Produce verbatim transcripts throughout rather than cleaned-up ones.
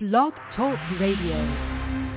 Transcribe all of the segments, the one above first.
Blog Talk Radio.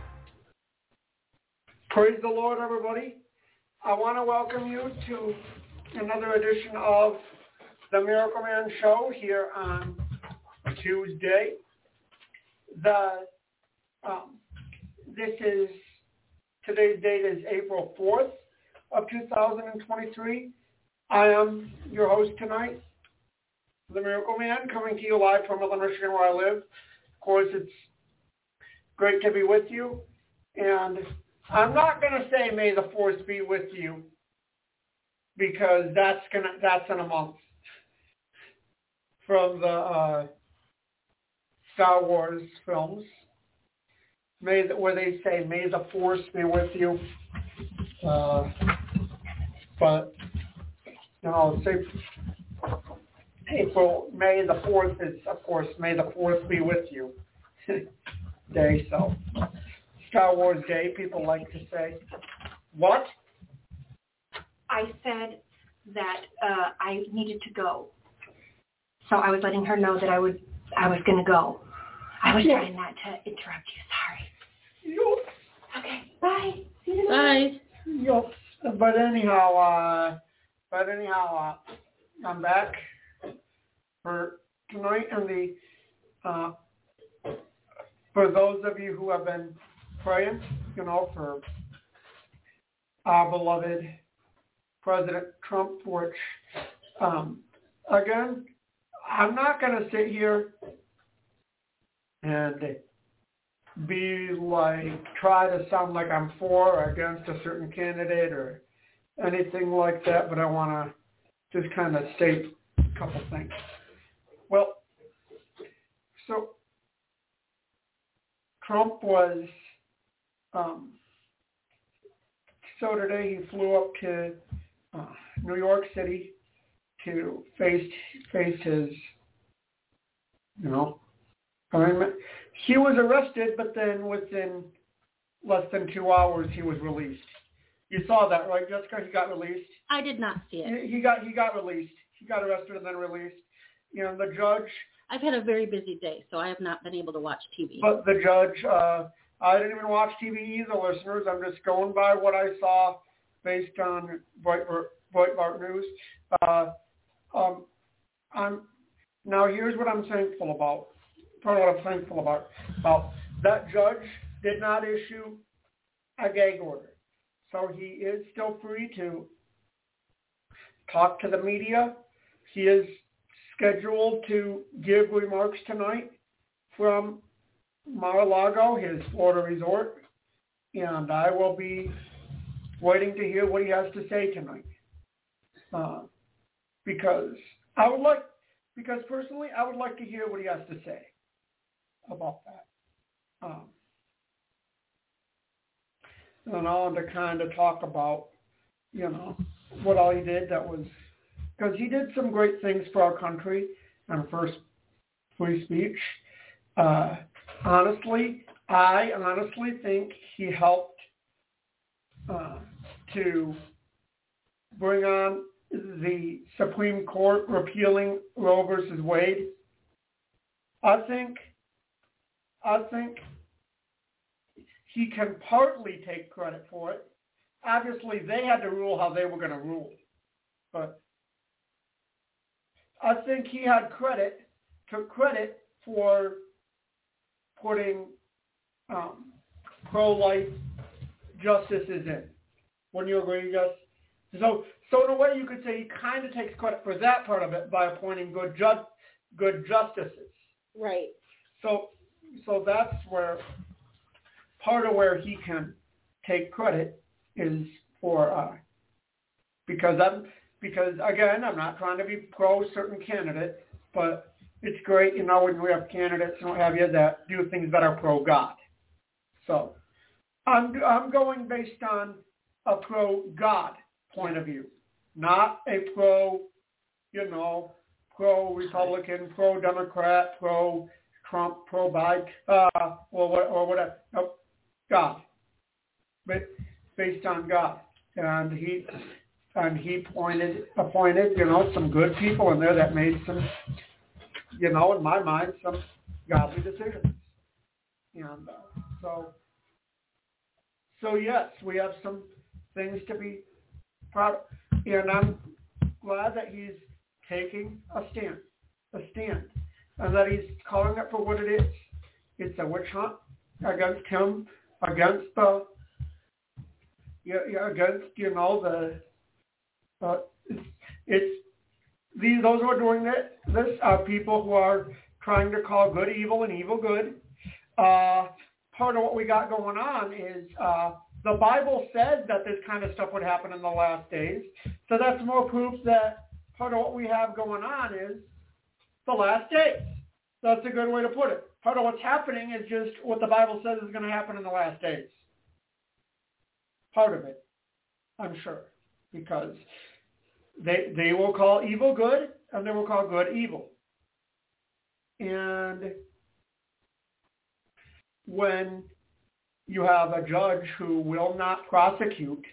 Praise the Lord, everybody. I want to welcome you to another edition of the Miracle Man Show here on Tuesday. The um, this is today's date is April fourth of two thousand twenty-three. I am your host tonight, the Miracle Man, coming to you live from Midland, Michigan, where I live. Of course, it's great to be with you, and I'm not going to say may the force be with you, because that's gonna that's in a month from the uh, Star Wars films. May the, where they say may the force be with you, uh, but you know, say April May the fourth is of course May the fourth be with you day. So Star Wars Day, people like to say. What? I said that uh, I needed to go, so I was letting her know that I would. I was going to go. I was trying not to interrupt you. Sorry. Yes. Okay. Bye. See you tonight. Bye. Yes. But anyhow, uh, but anyhow, uh, I'm back for tonight, and the uh, for those of you who have been praying, you know, for our beloved President Trump, which, um, again, I'm not going to sit here and be like, try to sound like I'm for or against a certain candidate or anything like that, but I want to just kind of state a couple things. Well, so Trump was, um, so today he flew up to uh, New York City to face face his, you know, arraignment. He was arrested, but then within less than two hours he was released. You saw that, right, Jessica? He got released. I did not see it. He, he got he got released. He got arrested and then released. You know, the judge. I've had a very busy day, so I have not been able to watch T V. But the judge, uh, I didn't even watch T V either, listeners. I'm just going by what I saw based on Breitbart, Breitbart News. Uh, um, I'm now here's what I'm thankful about. Part of what I'm thankful about. About that judge did not issue a gag order, so he is still free to talk to the media. He is scheduled to give remarks tonight from Mar-a-Lago, his Florida resort, and I will be waiting to hear what he has to say tonight. Uh, because I would like, because personally, I would like to hear what he has to say about that. Um, and I want to kind of talk about, you know, what all he did that was, because he did some great things for our country and first free speech. Uh, honestly, I honestly think he helped uh, to bring on the Supreme Court repealing Roe versus Wade. I think, I think he can partly take credit for it. Obviously, they had to rule how they were going to rule, but I think he had credit, took credit for putting um, pro-life justices in. Wouldn't you agree, Gus? So, so in a way, you could say he kind of takes credit for that part of it by appointing good ju- good justices. Right. So, so that's where part of where he can take credit is for uh, because I'm. Because, again, I'm not trying to be pro certain candidate, but it's great, you know, when we have candidates and what have you that do things that are pro-God. So I'm I'm going based on a pro-God point of view, not a pro, you know, pro-Republican, pro-Democrat, pro-Trump, pro-Biden, uh, or, or whatever. Nope, God. But based on God. And he... And he pointed, appointed, you know, some good people in there that made some, you know, in my mind, some godly decisions. And uh, so, so yes, we have some things to be proud of. And I'm glad that he's taking a stand, a stand, and that he's calling it for what it is. It's a witch hunt against him, against the, yeah, yeah against, you know, the, uh, it's, it's these, those who are doing it, this are people who are trying to call good evil and evil good. Uh, part of what we got going on is uh, the Bible says that this kind of stuff would happen in the last days. So that's more proof that part of what we have going on is the last days. That's a good way to put it. Part of what's happening is just what the Bible says is going to happen in the last days. Part of it, I'm sure, because they they will call evil good and they will call good evil. And when you have a judge who will not prosecute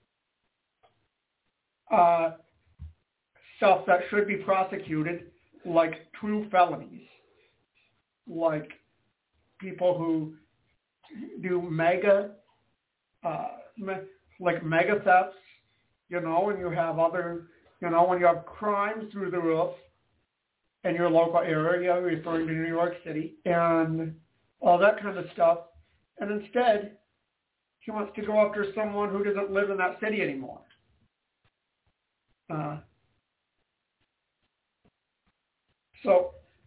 uh, stuff that should be prosecuted, like true felonies, like people who do mega, uh, me, like mega thefts, you know, and you have other, you know, when you have crimes through the roof in your local area, referring to New York City, and all that kind of stuff. And instead, he wants to go after someone who doesn't live in that city anymore. Uh, so,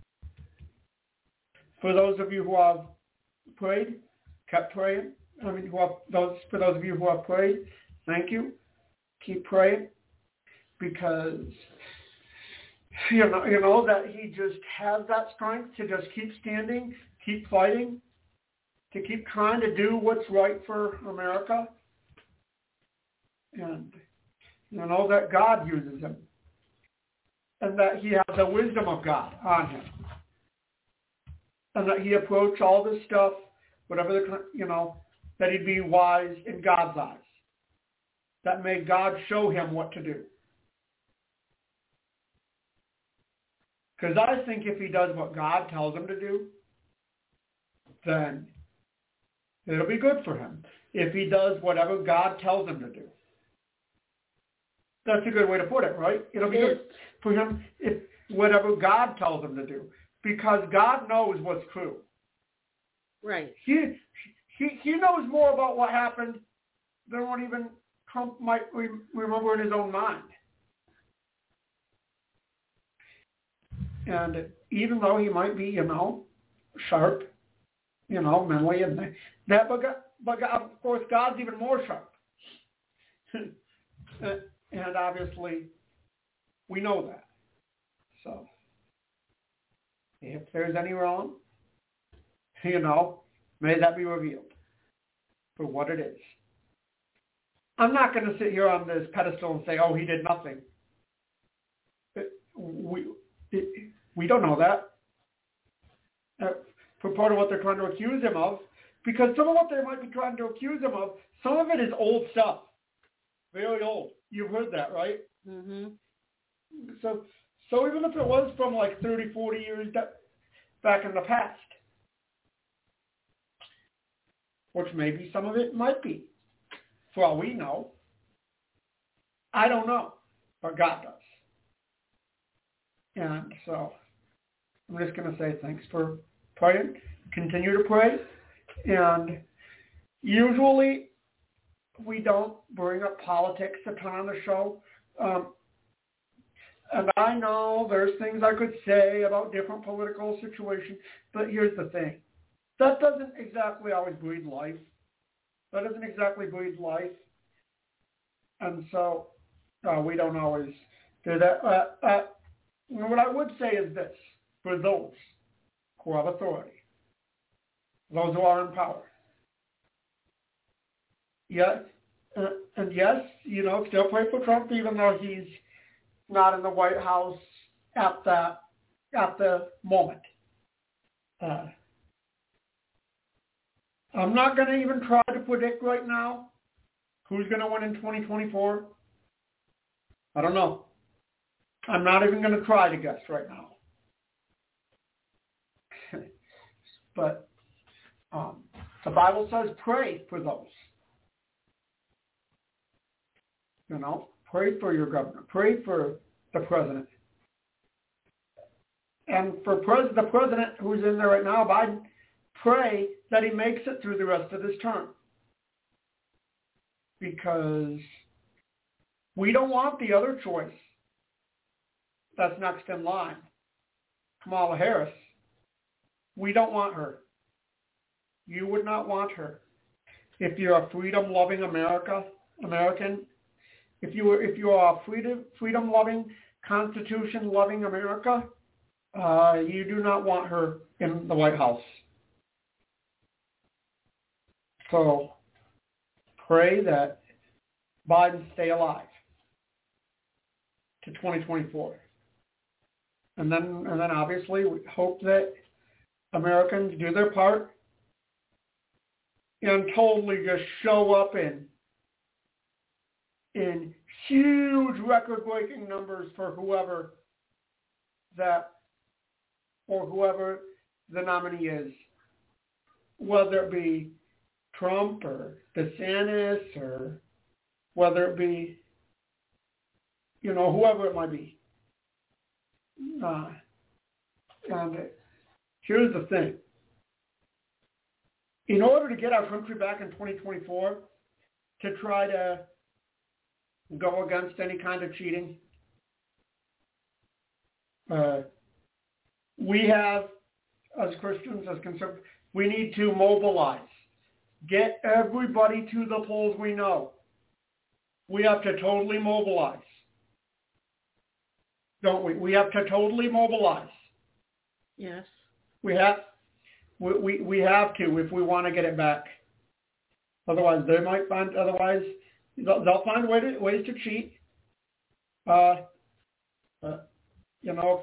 for those of you who have prayed, kept praying, I mean, who have, those for those of you who have prayed, thank you. Keep praying, because you know, you know that he just has that strength to just keep standing, keep fighting, to keep trying to do what's right for America. And you know that God uses him, and that he has the wisdom of God on him, and that he approached all this stuff, whatever the, you know, that he'd be wise in God's eyes. That may God show him what to do. Because I think if he does what God tells him to do, then it'll be good for him. If he does whatever God tells him to do. That's a good way to put it, right? It'll be good for him if whatever God tells him to do. Because God knows what's true. Right. He he he knows more about what happened than what even Trump might re- remember in his own mind. And even though he might be, you know, sharp, you know, mentally, and that, but, God, but God, of course, God's even more sharp. And obviously, we know that. So, if there's any wrong, you know, may that be revealed for what it is. I'm not going to sit here on this pedestal and say, oh, he did nothing. We we don't know that. Uh, for part of what they're trying to accuse him of, because some of what they might be trying to accuse him of, some of it is old stuff. Very old. You've heard that, right? Mm-hmm. So, so even if it was from like thirty, forty years back in the past, which maybe some of it might be, for all we know, I don't know, but God does. And so I'm just going to say thanks for praying. Continue to pray. And usually we don't bring up politics a ton on the show. Um, and I know there's things I could say about different political situations, but here's the thing. That doesn't exactly always breed life. That doesn't exactly breed life. And so uh, we don't always do that. Uh, uh, what I would say is this, for those who have authority, those who are in power. Yes, uh, and yes, you know, still pray for Trump, even though he's not in the White House at the at the moment. Uh, I'm not going to even try to predict right now who's going to win in twenty twenty-four. I don't know. I'm not even going to try to guess right now. But Um, the Bible says pray for those. You know, pray for your governor. Pray for the president. And for pres- the president who's in there right now, Biden, pray that he makes it through the rest of this term. Because we don't want the other choice that's next in line, Kamala Harris. We don't want her. You would not want her. If you're a freedom-loving America, American, if you were, if you are a freedom, freedom-loving, Constitution-loving America, uh, you do not want her in the White House. So pray that Biden stay alive to twenty twenty-four. And then, and then obviously we hope that Americans do their part and totally just show up in in huge record-breaking numbers for whoever that or whoever the nominee is, whether it be Trump or DeSantis or whether it be, you know, whoever it might be. Uh, and here's the thing. In order to get our country back in twenty twenty-four, to try to go against any kind of cheating, uh, we have, as Christians, as conservatives, we need to mobilize. Get everybody to the polls we know. We have to totally mobilize. Don't we? We have to totally mobilize. Yes. We have we, we, we have to if we want to get it back. Otherwise, they might find, otherwise, they'll, they'll find way to, ways to cheat. Uh, uh, you know,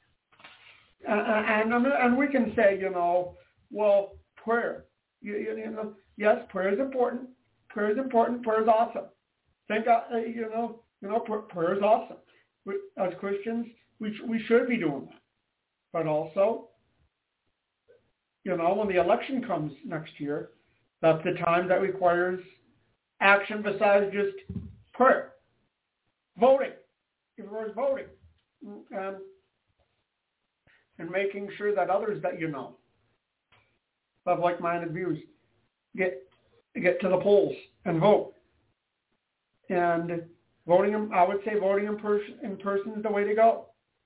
and, and, and we can say, you know, well, prayer. You, you, you know, yes, prayer is important. Prayer is important. Prayer is awesome. Think, uh, you know, you know, prayer is awesome. We, as Christians, we we should be doing that. But also, you know, when the election comes next year, that's the time that requires action besides just prayer. Voting. It requires voting. And, and making sure that others that you know have like-minded views get get to the polls and vote. And voting, I would say voting in person, in person is the way to go.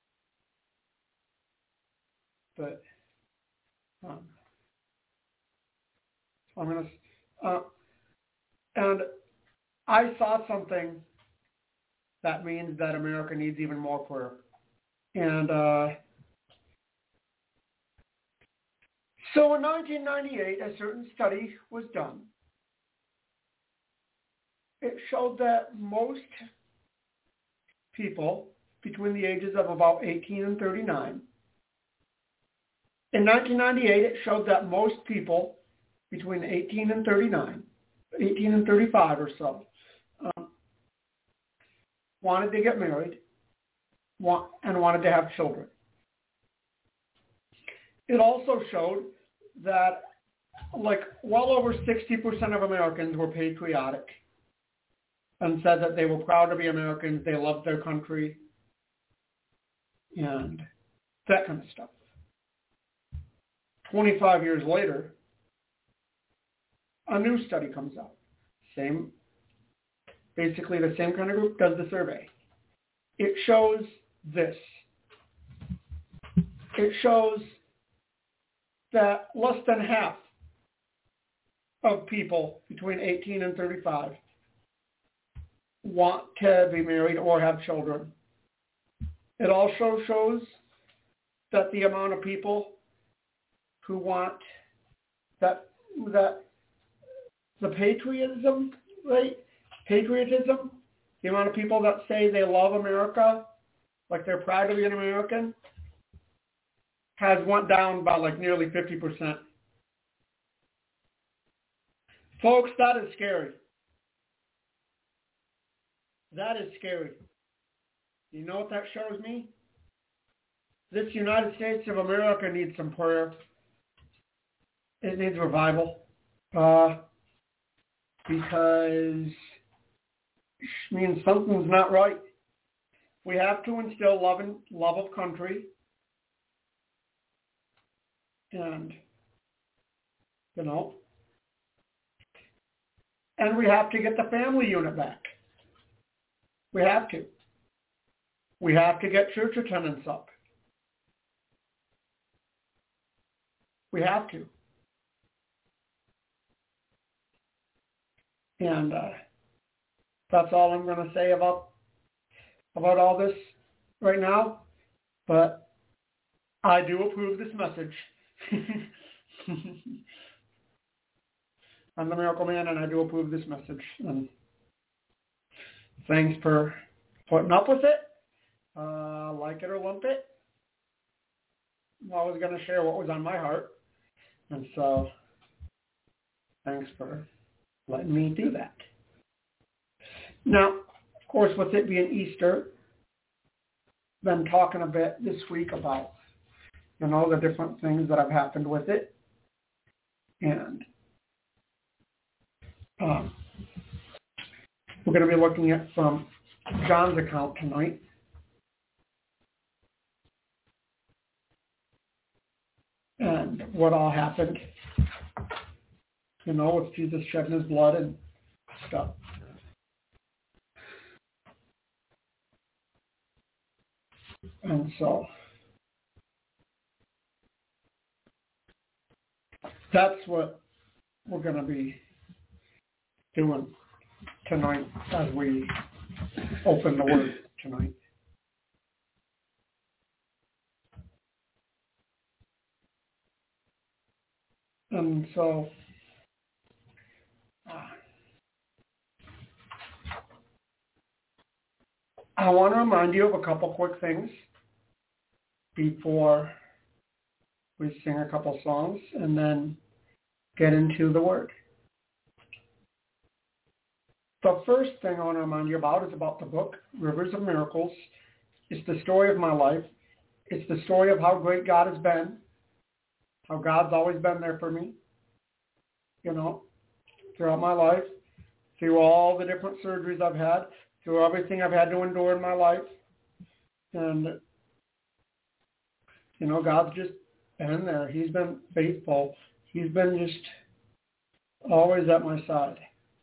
But um, I'm going to, uh, and I saw something that means that America needs even more prayer. And uh, so in nineteen ninety-eight, a certain study was done. It showed that most people between the ages of about eighteen and thirty-nine, in nineteen ninety-eight, it showed that most people between eighteen and thirty-nine, eighteen and thirty-five or so, um, wanted to get married want, and wanted to have children. It also showed that like well over sixty percent of Americans were patriotic and said that they were proud to be Americans, they loved their country, and that kind of stuff. twenty-five years later, a new study comes out. Same, basically the same kind of group does the survey. It shows this. It shows that less than half of people between eighteen and thirty-five want to be married or have children. It also shows that the amount of people who want that that the patriotism, right? Patriotism, the amount of people that say they love America, like they're proud to be an American, has went down by like nearly fifty percent. Folks, that is scary. That is scary. You know what that shows me? This United States of America needs some prayer. it needs revival uh, because I mean something's not right. We have to instill love and love of country, and you know, and we have to get the family unit back. We have to. We have to get church attendance up. We have to. And uh, that's all I'm going to say about about all this right now. But I do approve this message. I'm the Miracle Man, and I do approve this message. And thanks for putting up with it. Uh, like it or lump it. I was going to share what was on my heart. And so, thanks for letting me do that. Now, of course, with it being Easter, been talking a bit this week about, you know, the different things that have happened with it. And um, we're going to be looking at from John's account tonight. And what all happened, you know, with Jesus shedding his blood and stuff. And so that's what we're going to be doing tonight as we open the Word tonight. And so uh, I want to remind you of a couple quick things before we sing a couple songs and then get into the Word. The first thing I want to remind you about is about the book, Rivers of Miracles. It's the story of my life. It's the story of how great God has been, how God's always been there for me, you know, throughout my life, through all the different surgeries I've had, through everything I've had to endure in my life. And, you know, God's just been there. He's been faithful. He's been just always at my side.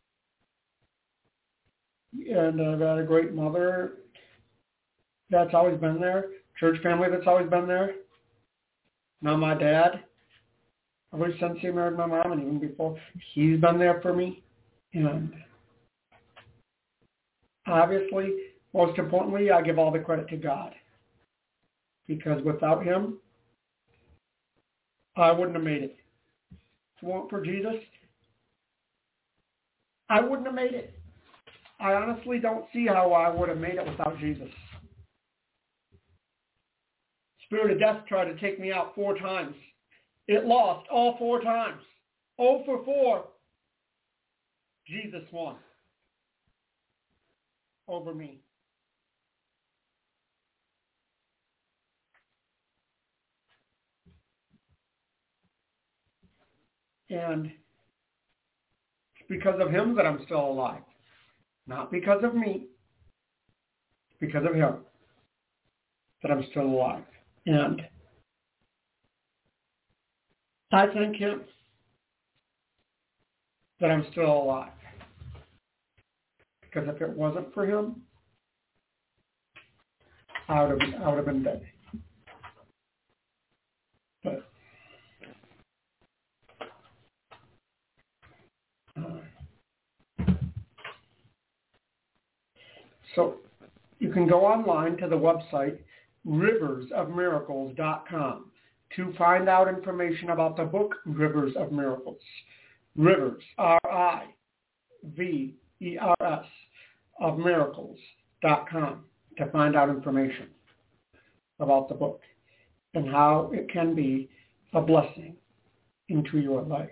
And I've had a great mother that's always been there, church family that's always been there. Now my dad, ever since he married my mom and even before, he's been there for me. And obviously, most importantly, I give all the credit to God. Because without him, I wouldn't have made it. If it weren't for Jesus, I wouldn't have made it. I honestly don't see how I would have made it without Jesus. Spirit of death tried to take me out four times. It lost all four times. Oh for four. Jesus won over me. And it's because of him that I'm still alive. Not because of me. It's because of him that I'm still alive. And I thank him that I'm still alive. Because if it wasn't for him, I would have, I would have been dead. But uh, so you can go online to the website rivers of miracles dot com to find out information about the book Rivers of Miracles. Rivers, R I V E R S, of miracles dot com to find out information about the book and how it can be a blessing into your life.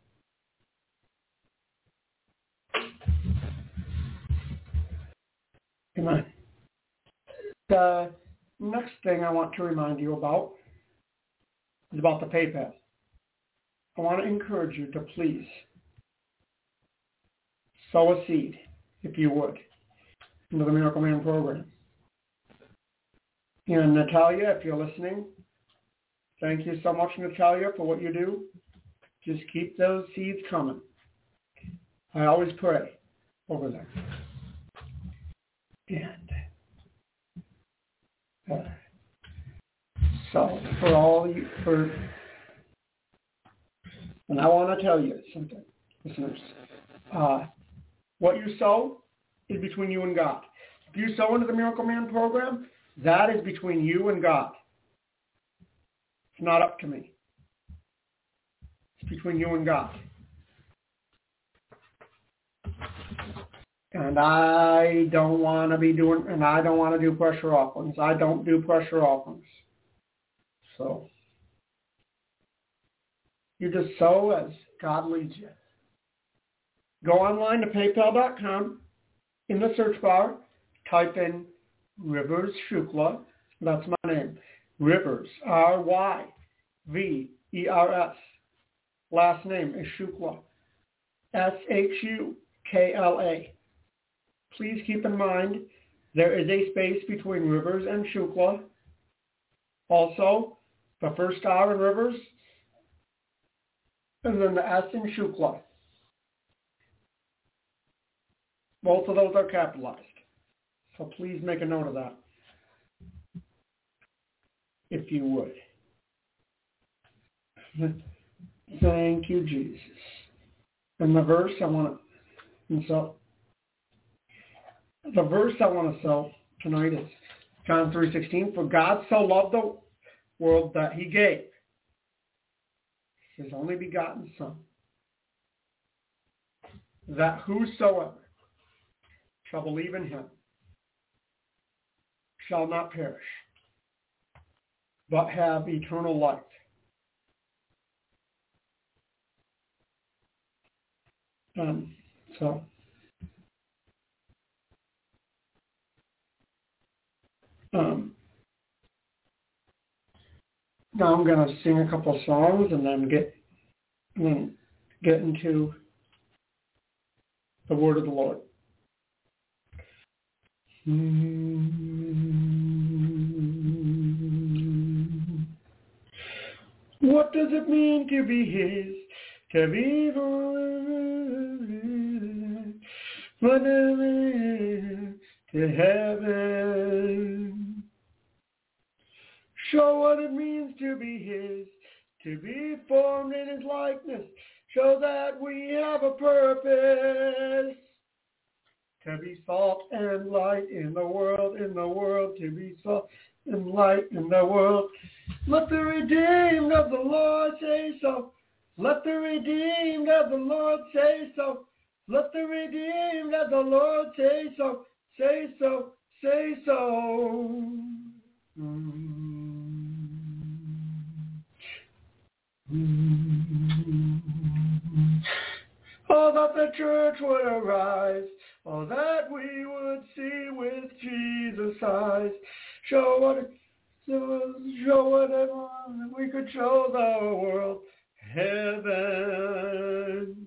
Amen. The next thing I want to remind you about is about the PayPal. I want to encourage you to please sow a seed, if you would, into the Miracle Man program. And Natalia, if you're listening, thank you so much, Natalia, for what you do. Just keep those seeds coming. I always pray over them. And uh, so for all you, for, and I want to tell you something, listeners. Uh, what you sow is between you and God. If you sow into the Miracle Man program, that is between you and God. It's not up to me. It's between you and God. And I don't want to be doing, and I don't want to do pressure offerings. I don't do pressure offerings. So you just sow as God leads you. Go online to paypal dot com. In the search bar, type in Rivers Shukla. That's my name. Rivers, R Y V E R S. Last name is Shukla. S H U K L A. Please keep in mind there is a space between Rivers and Shukla. Also, the first R in Rivers, and then the S in Shukla. Both of those are capitalized. So please make a note of that, if you would. Thank you, Jesus. And the verse I want to, and so, the verse I want to sell tonight is John three sixteen. For God so loved the world that he gave his only begotten Son, that whosoever shall believe in him shall not perish, but have eternal life. Um, so, um, now I'm going to sing a couple songs and then get, and then get into the word of the Lord. What does it mean to be his? To be born to heaven. Show what it means to be his, to be formed in his likeness. Show that we have a purpose. To be salt and light in the world, in the world, to be salt and light in the world. Let the redeemed of the Lord say so. Let the redeemed of the Lord say so. Let the redeemed of the Lord say so. Say so, say so. Oh, that the church would arise. Oh, that we would see with Jesus' eyes. Show what, show whatever we could show the world. Heaven.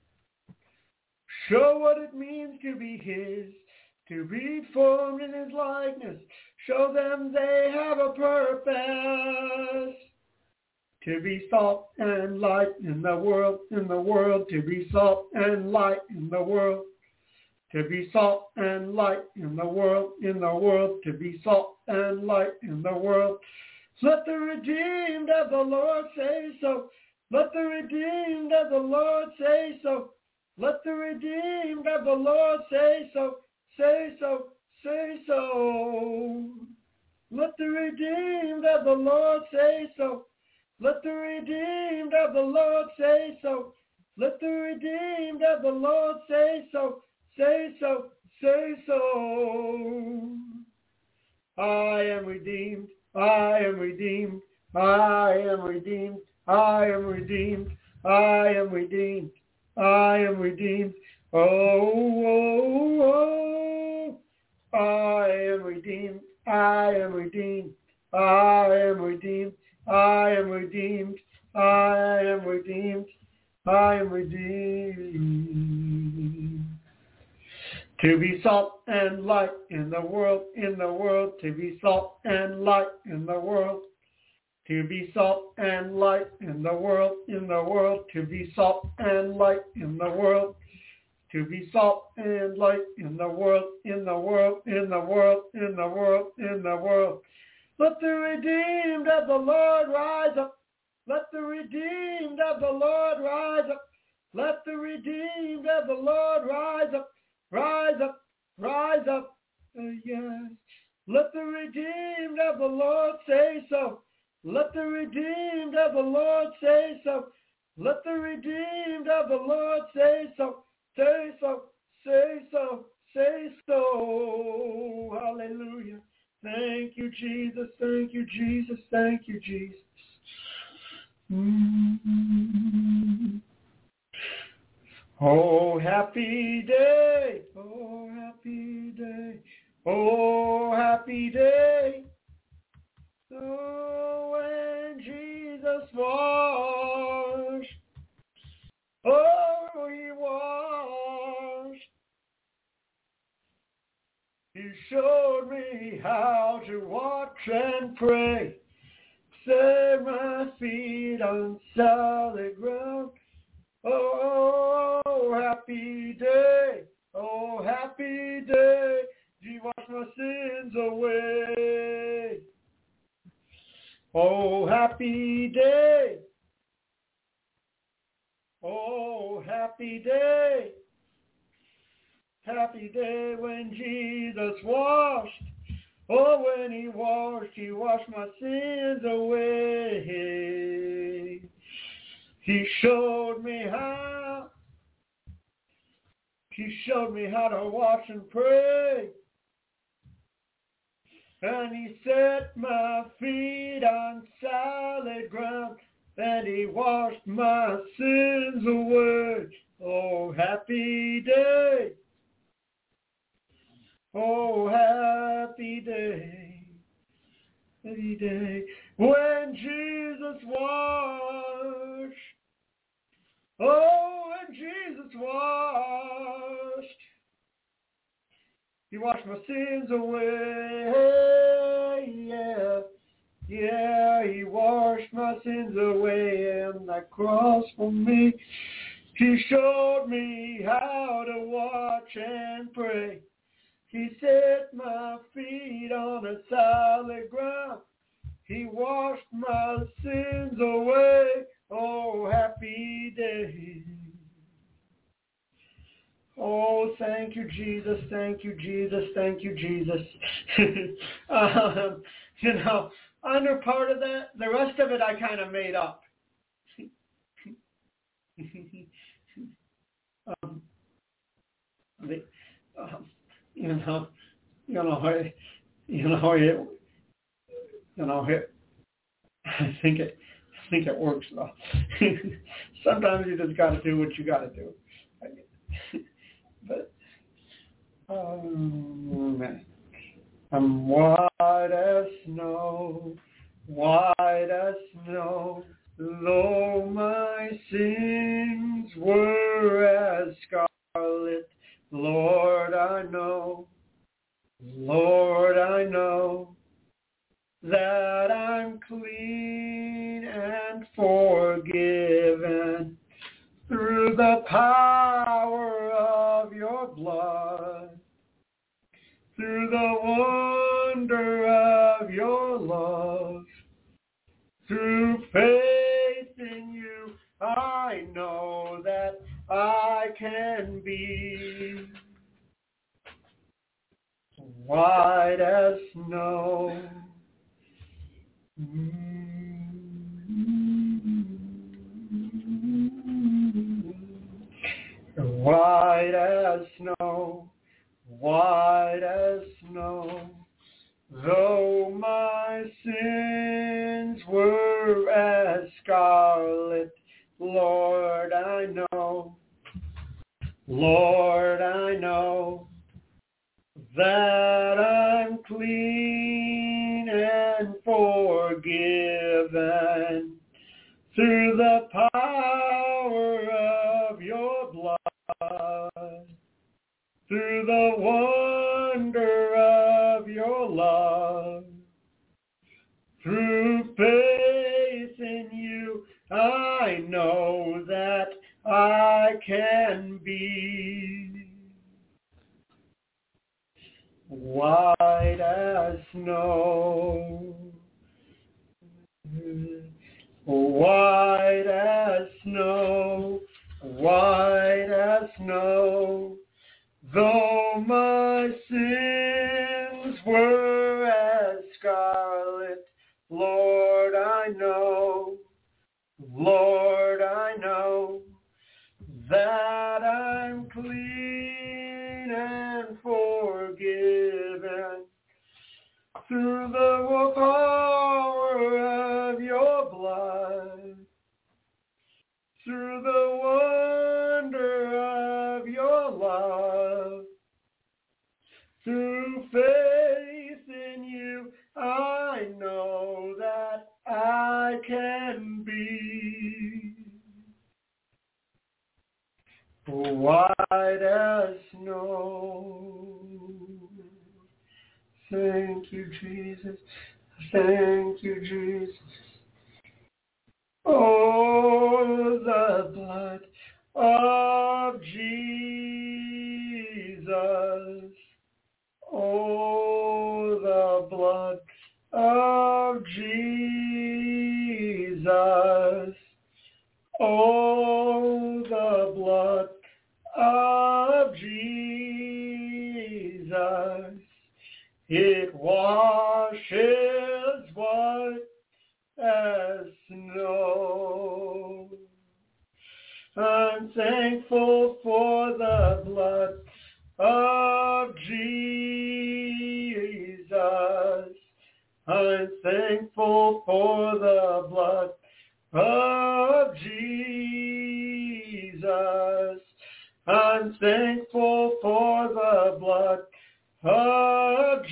Show what it means to be his, to be formed in his likeness. Show them they have a purpose. To be salt and light in the world, in the world. To be salt and light in the world. To be salt and light in the world, in the world. To be salt and light in the world. Let the redeemed of the Lord say so. Let the redeemed of the Lord say so. Let the redeemed of the Lord say so. Say so, say so. Let the redeemed of the Lord say so. Let the redeemed of the Lord say so. Let the redeemed of the Lord say so. Say so, say so. I am redeemed. I am redeemed. I am redeemed. I am redeemed. I am redeemed. I am redeemed. Oh, oh, oh. I am redeemed. I am redeemed. I am redeemed. I am redeemed. I am redeemed. I am redeemed. To be salt and light in the world, in the world. To be salt and light in the world. To be salt and light in the world, in the world. To be salt and light in the world. To be salt and light in the world, in the world, in the world, in the world, in the world. Let the redeemed of the Lord rise up. Let the redeemed of the Lord rise up. Let the redeemed of the Lord rise up. Rise up, rise up, uh, yes. Let the redeemed of the Lord say so. Let the redeemed of the Lord say so. Let the redeemed of the Lord say so. Say so, say so, say so. Hallelujah. Thank you, Jesus. Thank you, Jesus. Thank you, Jesus. Mm-hmm. Oh, happy day. Oh, happy day. Oh, happy day. Oh, when Jesus washed. Oh, he washed. He showed me how to watch and pray. Set my feet on solid ground. Oh, happy day. Oh, happy day. He washed my sins away. Oh, happy day. Oh, happy day. Happy day when Jesus washed. Oh, when he washed, he washed my sins away. He showed me how. He showed me how to watch and pray. And he set my feet on solid ground. And he washed my sins away. Oh, happy day. Oh, happy day. Happy day. When Jesus washed. Oh, when Jesus washed. He washed my sins away. Yeah. Yeah, he washed my sins away on that cross for me. He showed me how to watch and pray. He set my feet on a solid ground. He washed my sins away. Oh, happy day. Oh, thank you, Jesus. Thank you, Jesus. Thank you, Jesus. um, you know, under part of that, the rest of it I kind of made up. um, the, um, you know, you know, I, you know, it, you know, it, I think it, I think it works though. Sometimes you just got to do what you got to do. But, um, I'm white as snow, white as snow. Though my sins were as scarlet, Lord, I know, Lord, I know that I'm clean and forgiven through the power of your blood, through the wonder of your love, through faith in you, I know that I can be white as snow. White as snow, white as snow. Though my sins were as scarlet, Lord, I know, Lord, I know that I'm clean and forgiven through the power of your blood, through the wonder of your love, through faith in you, I know that I can be white as snow, white as snow, white as snow. Though my sins were as scarlet, Lord, I know, Lord, I know that I'm clean and forgiven through the power of your blood, through the wonder of your love, through faith in you, I know that I can be white as snow. Thank you, Jesus. Thank you, Jesus. Oh, the blood of Jesus. Oh, the blood of Jesus. Oh, the blood of Jesus. It washes white as snow. I'm thankful for the blood of Jesus. I'm thankful for the blood of Jesus. I'm thankful for the blood of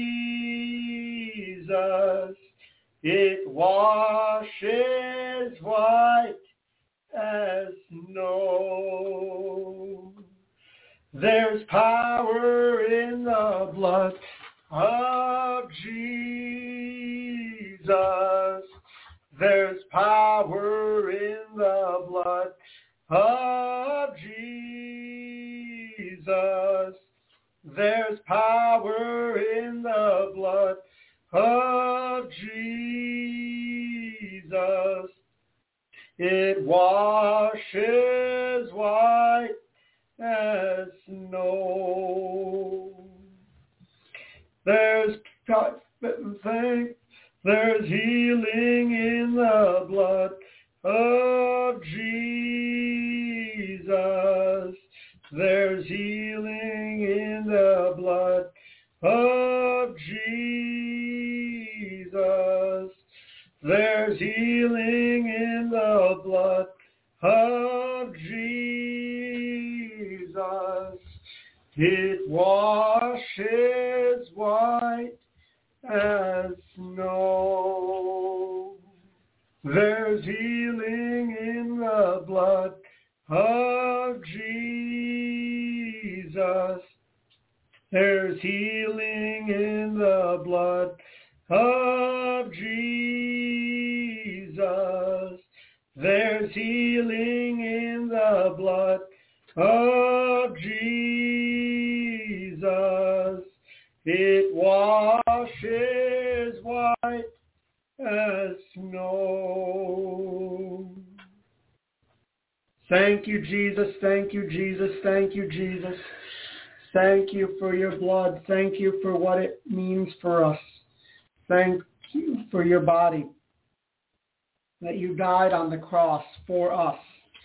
Jesus. It washes white as snow. There's power in the blood of Jesus. There's power in the blood of Jesus. There's power in the blood of Jesus. It washes white as snow. There's there's healing in the blood of Jesus. There's healing in the blood of Jesus. There's healing in the blood of Jesus. It washes white as snow. There's healing in the blood of Jesus. There's healing in the blood of Jesus. There's healing in the blood of Jesus. It washes white as snow. Thank you, Jesus. Thank you, Jesus. Thank you, Jesus. Thank you for your blood. Thank you for what it means for us. Thank you for your body, that you died on the cross for us.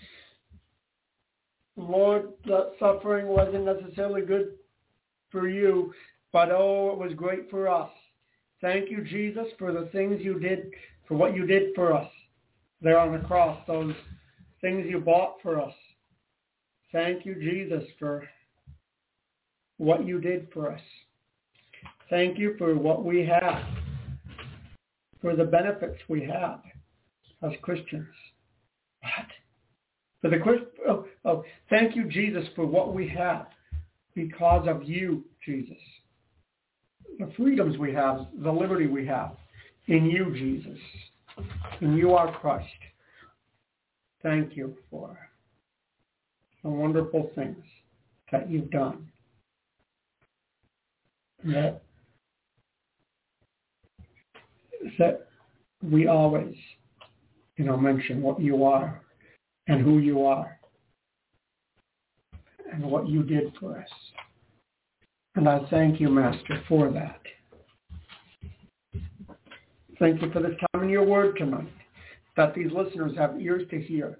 Lord, that suffering wasn't necessarily good for you, but oh, it was great for us. Thank you, Jesus, for the things you did, for what you did for us there on the cross, those things you bought for us. Thank you, Jesus, for what you did for us. Thank you for what we have, for the benefits we have as Christians. What? For the Christ, oh, oh, thank you, Jesus, for what we have because of you, Jesus. The freedoms we have, the liberty we have in you, Jesus. In you, our Christ. Thank you for the wonderful things that you've done. That, that we always, you know, mention what you are and who you are and what you did for us. And I thank you, Master, for that. Thank you for this time in your word tonight, that these listeners have ears to hear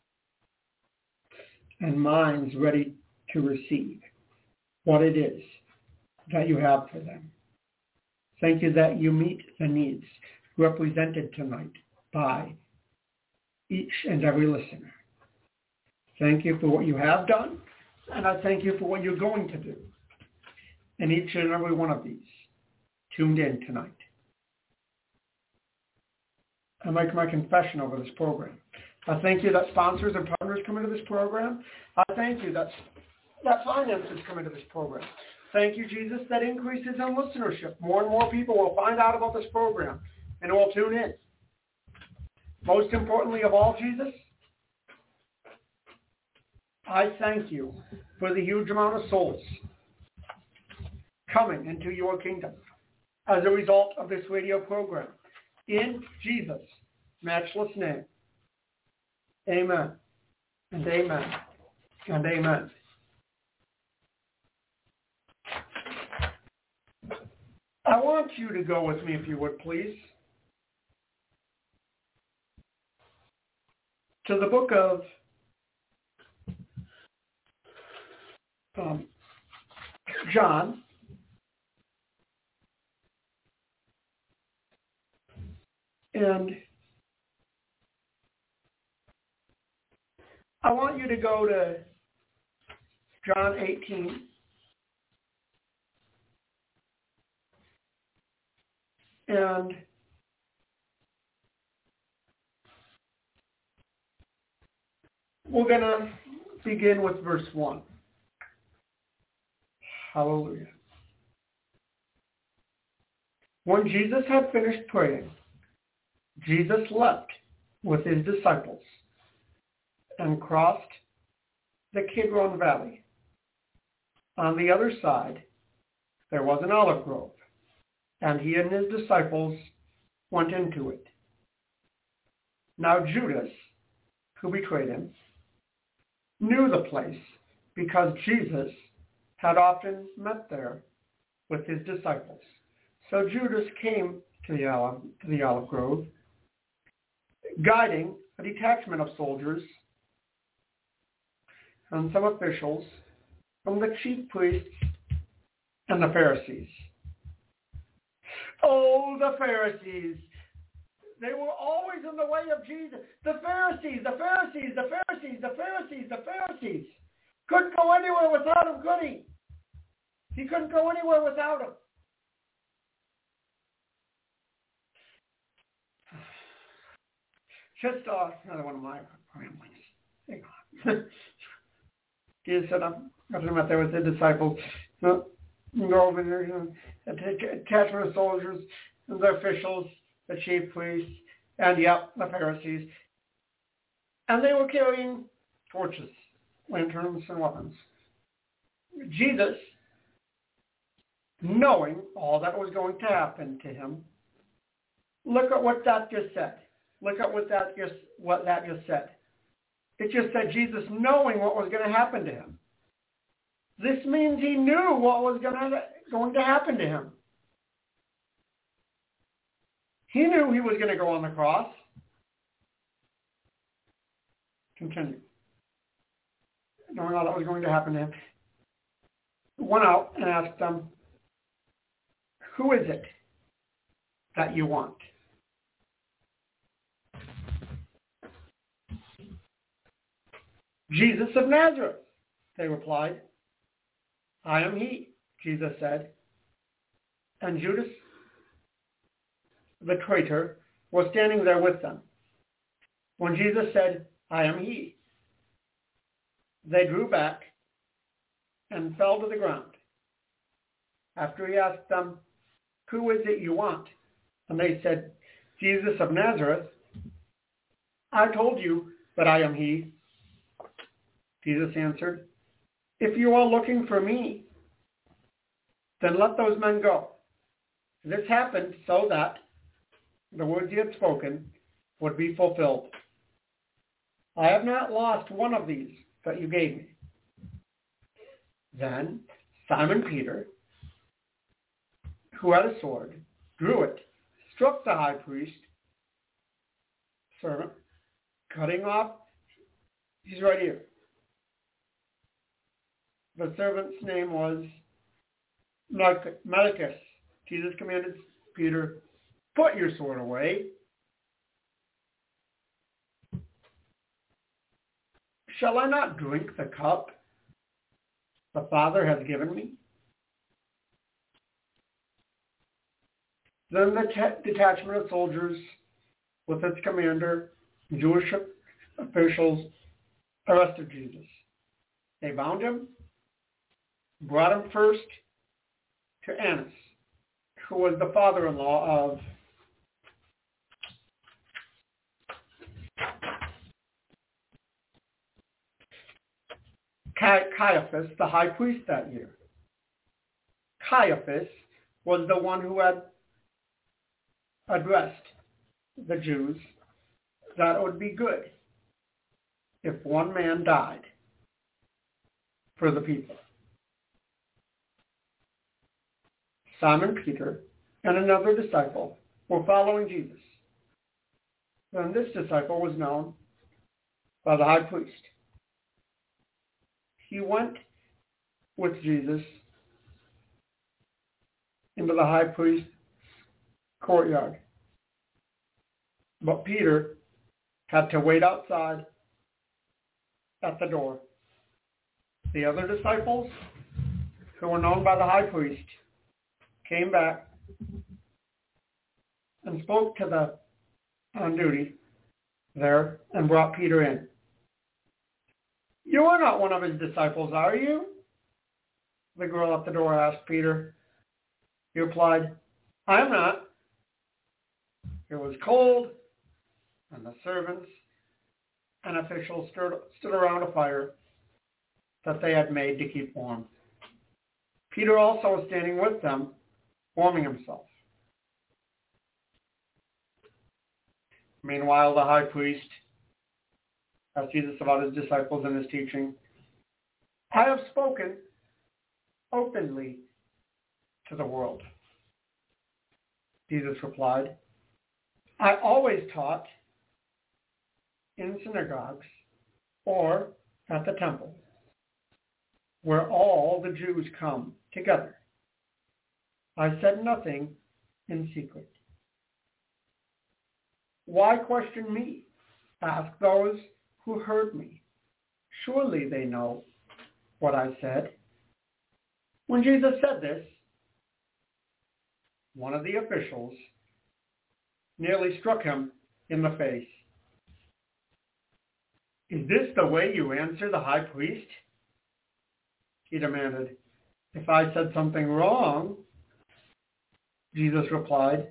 and minds ready to receive what it is that you have for them. Thank you that you meet the needs represented tonight by each and every listener. Thank you for what you have done, and I thank you for what you're going to do. And each and every one of these tuned in tonight. I make my confession over this program. I thank you that sponsors and partners come into this program. I thank you that, that finances come into this program. Thank you, Jesus, that increases in listenership. More and more people will find out about this program and will tune in. Most importantly of all, Jesus, I thank you for the huge amount of souls coming into your kingdom as a result of this radio program. In Jesus' matchless name, amen and amen and amen. I want you to go with me, if you would, please, to the book of um, John. And I want you to go to John eighteen. And we're going to begin with verse one. Hallelujah. When Jesus had finished praying, Jesus left with his disciples and crossed the Kidron Valley. On the other side, there was an olive grove, and he and his disciples went into it. Now Judas, who betrayed him, knew the place because Jesus had often met there with his disciples. So Judas came to the olive, to the olive grove, guiding a detachment of soldiers and some officials from the chief priests and the Pharisees. Oh, the Pharisees. They were always in the way of Jesus. The Pharisees, the Pharisees, the Pharisees, the Pharisees, the Pharisees. Couldn't go anywhere without him, could he? He couldn't go anywhere without him. Just uh, another one of my ramblings. Hang on. Jesus said, I'm going to met there with the disciples. So, you go over there, you know, attachment of soldiers, and the officials, the chief priests, and, yep, the Pharisees. And they were carrying torches, lanterns, and weapons. Jesus, knowing all that was going to happen to him, look at what that just said. Look at what that just what that just said. It just said Jesus knowing what was going to happen to him. This means he knew what was going to, going to happen to him. He knew he was going to go on the cross. Continue. Knowing all that was going to happen to him, went out and asked them, who is it that you want? Jesus of Nazareth, they replied. I am he, Jesus said. And Judas, the traitor, was standing there with them. When Jesus said, I am he. They drew back and fell to the ground. After he asked them, who is it you want? And they said, Jesus of Nazareth. I told you that I am he. Jesus answered, if you are looking for me, then let those men go. This happened so that the words he had spoken would be fulfilled. I have not lost one of these that you gave me. Then Simon Peter, who had a sword, drew it, struck the high priest servant, cutting off his right ear. The servant's name was Malchus. Jesus commanded Peter, put your sword away. Shall I not drink the cup the Father has given me? Then the te- detachment of soldiers with its commander, Jewish officials, arrested Jesus. They bound him, brought him first to Annas, who was the father-in-law of Caiaphas, the high priest that year. Caiaphas was the one who had addressed the Jews that it would be good if one man died for the people. Simon Peter and another disciple were following Jesus. And this disciple was known by the high priest. He went with Jesus into the high priest's courtyard. But Peter had to wait outside at the door. The other disciples, who were known by the high priest, came back and spoke to the on duty there and brought Peter in. You are not one of his disciples, are you? The girl at the door asked Peter. He replied, I am not. It was cold, and the servants and officials stood, stood around a fire that they had made to keep warm. Peter also was standing with them, warming himself. Meanwhile, the high priest asked Jesus about his disciples and his teaching. I have spoken openly to the world, Jesus replied. I always taught in synagogues or at the temple, where all the Jews come together. I said nothing in secret. Why question me? Ask those who heard me. Surely they know what I said. When Jesus said this, one of the officials nearly struck him in the face. Is this the way you answer the high priest? He demanded. If I said something wrong, Jesus replied,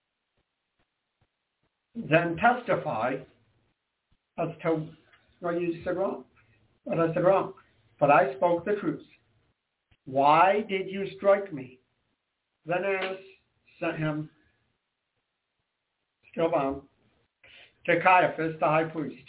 then testify as to what you said wrong, what I said wrong. But I spoke the truth. Why did you strike me? Then Annas sent him, still bound, to Caiaphas, the high priest.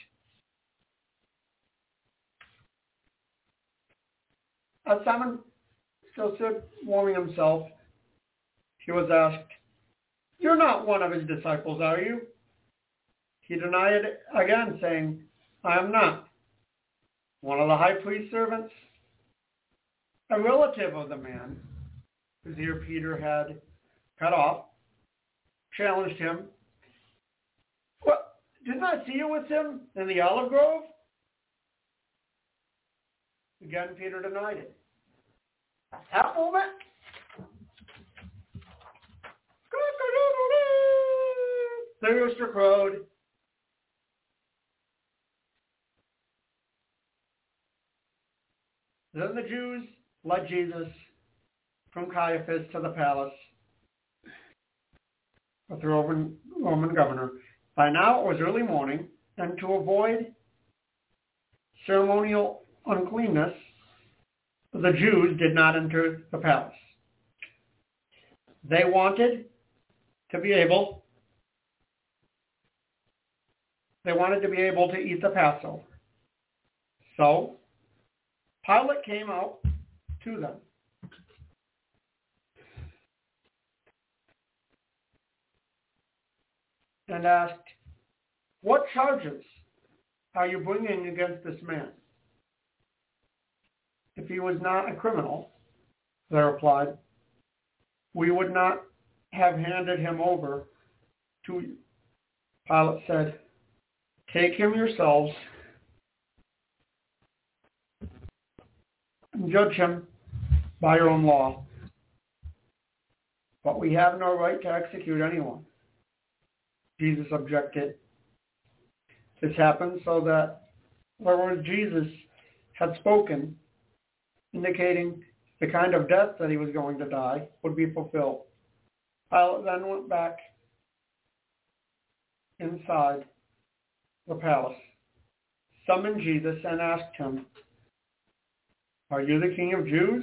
As Simon still stood warming himself, he was asked, you're not one of his disciples, are you? He denied it again, saying, I am not. One of the high priest's servants, a relative of the man whose ear Peter had cut off, challenged him. What? Didn't I see you with him in the olive grove? Again, Peter denied it. At that moment, the rooster crowed. Then the Jews led Jesus from Caiaphas to the palace with the Roman, Roman governor. By now it was early morning, and to avoid ceremonial uncleanness, the Jews did not enter the palace. They wanted to be able, they wanted to be able to eat the Passover. So Pilate came out to them. And asked, "What charges are you bringing against this man?" "If he was not a criminal," they replied, "we would not have handed him over to you." Pilate said, "Take him yourselves and judge him by your own law. But we have no right to execute anyone." Jesus objected. This happened so that the word Jesus had spoken, indicating the kind of death that he was going to die, would be fulfilled. Pilate then went back inside the palace, summoned Jesus, and asked him, "Are you the King of Jews?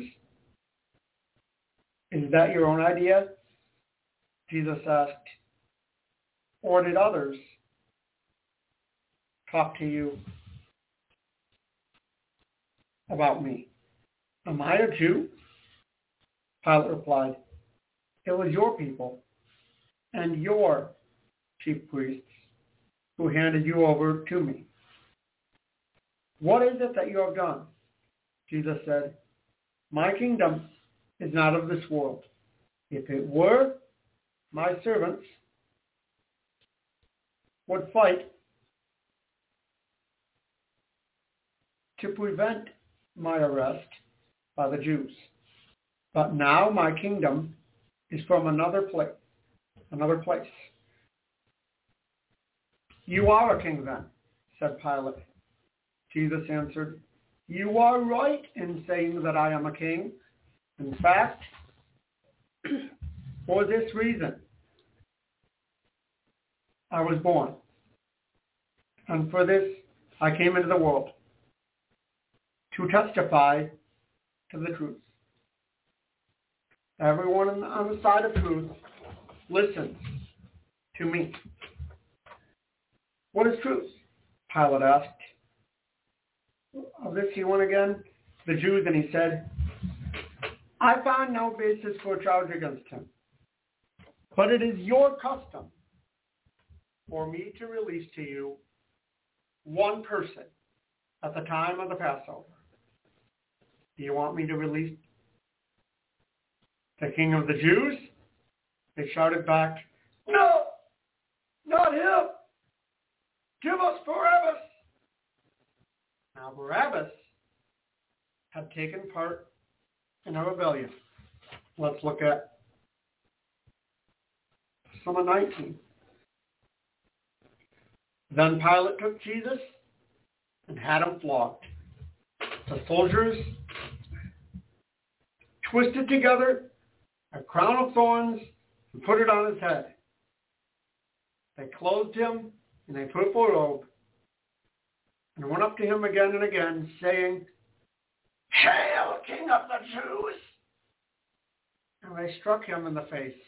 Is that your own idea?" Jesus asked, "Or did others talk to you about me? Am I a Jew?" Pilate replied, "It was your people and your chief priests who handed you over to me. What is it that you have done?" Jesus said, "My kingdom is not of this world. If it were, my servants would fight to prevent my arrest by the Jews. But now my kingdom is from another place, another place." "You are a king then," said Pilate. Jesus answered, "You are right in saying that I am a king. In fact, for this reason I was born, and for this I came into the world, to testify to the truth. Everyone on the side of truth listens to me." "What is truth?" Pilate asked. Of this he went again the Jews, and he said, "I found no basis for a charge against him. But it is your custom for me to release to you one person at the time of the Passover. Do you want me to release the King of the Jews?" They shouted back, "No, not him. Give us Barabbas." Now Barabbas had taken part in a rebellion. Let's look at Psalm nineteen. Then Pilate took Jesus and had him flogged. The soldiers twisted together a crown of thorns and put it on his head. They clothed him in a purple robe and went up to him again and again, saying, "Hail, King of the Jews!" And they struck him in the face.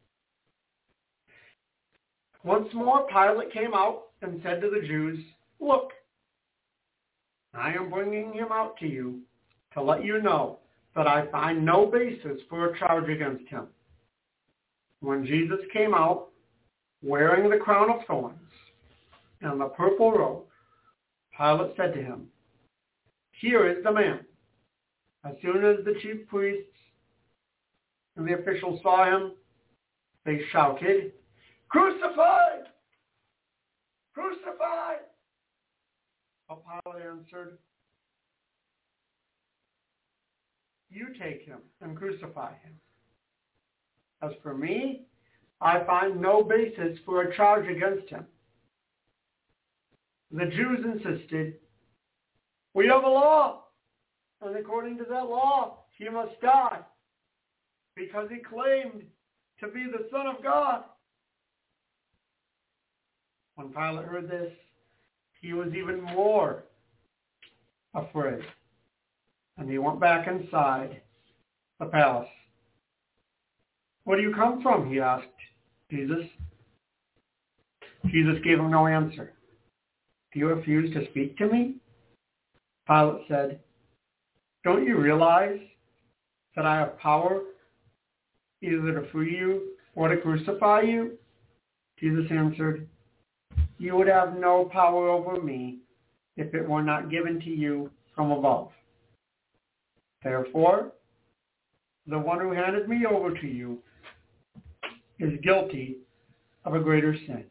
Once more Pilate came out and said to the Jews, "Look, I am bringing him out to you to let you know that I find no basis for a charge against him." When Jesus came out, wearing the crown of thorns and the purple robe, Pilate said to him, "Here is the man." As soon as the chief priests and the officials saw him, they shouted, "Crucify! Crucify!" But Pilate answered, "You take him and crucify him. As for me, I find no basis for a charge against him." The Jews insisted, "We have a law, and according to that law, he must die, because he claimed to be the Son of God. When Pilate heard this, he was even more afraid, and he went back inside the palace. "Where do you come from?" he asked Jesus. Jesus gave him no answer. "Do you refuse to speak to me?" Pilate said, "Don't you realize that I have power either to free you or to crucify you?" Jesus answered, "You would have no power over me if it were not given to you from above. Therefore, the one who handed me over to you is guilty of a greater sin."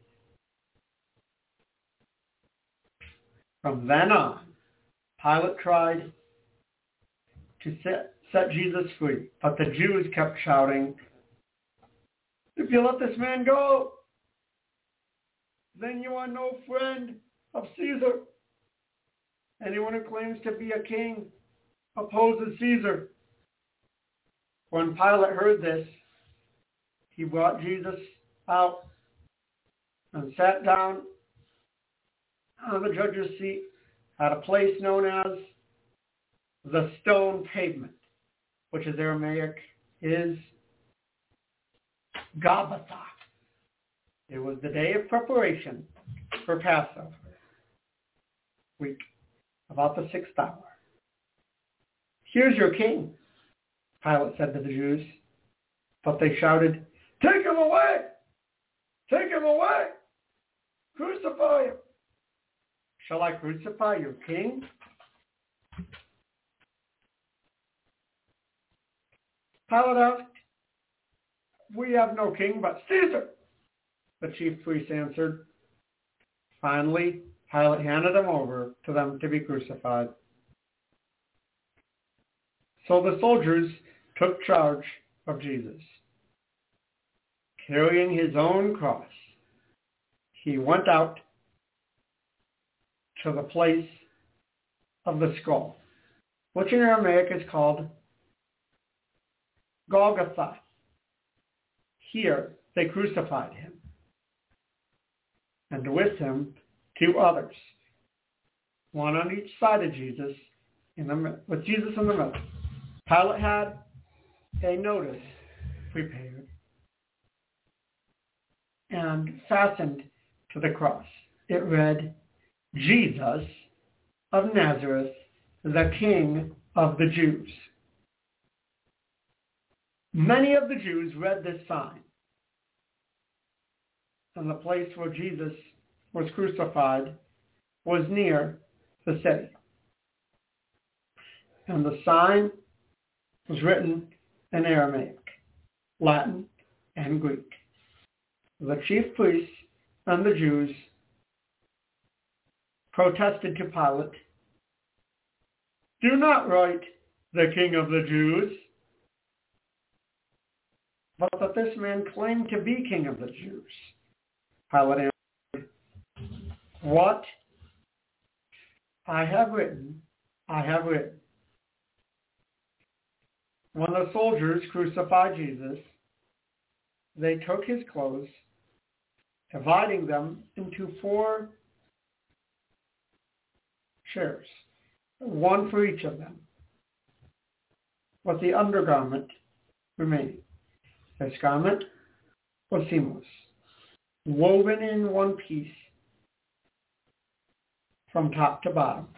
From then on, Pilate tried to set, set Jesus free, but the Jews kept shouting, "If you let this man go, then you are no friend of Caesar. Anyone who claims to be a king opposes Caesar." When Pilate heard this, he brought Jesus out and sat down on the judge's seat at a place known as the Stone Pavement, which is Aramaic, is Gabbatha. It was the day of preparation for Passover week, about the sixth hour. "Here's your king," Pilate said to the Jews. But they shouted, "Take him away! Take him away! Crucify him!" "Shall I crucify your king?" Pilate asked. "We have no king but Caesar," the chief priests answered. Finally, Pilate handed him over to them to be crucified. So the soldiers took charge of Jesus. Carrying his own cross, he went out to the place of the skull, which in Aramaic is called Golgotha. Here they crucified him, and with him two others, one on each side of Jesus, in the, with Jesus in the middle. Pilate had a notice prepared and fastened to the cross. It read, "Jesus of Nazareth, the King of the Jews." Many of the Jews read this sign, and the place where Jesus was crucified was near the city. And the sign was written in Aramaic, Latin, and Greek. The chief priests and the Jews protested to Pilate, "Do not write the King of the Jews, but that this man claimed to be King of the Jews." Pilate answered, "What I have written, I have written." When the soldiers crucified Jesus, they took his clothes, dividing them into four shares, one for each of them, with the undergarment remaining. This garment was seamless, woven in one piece from top to bottom.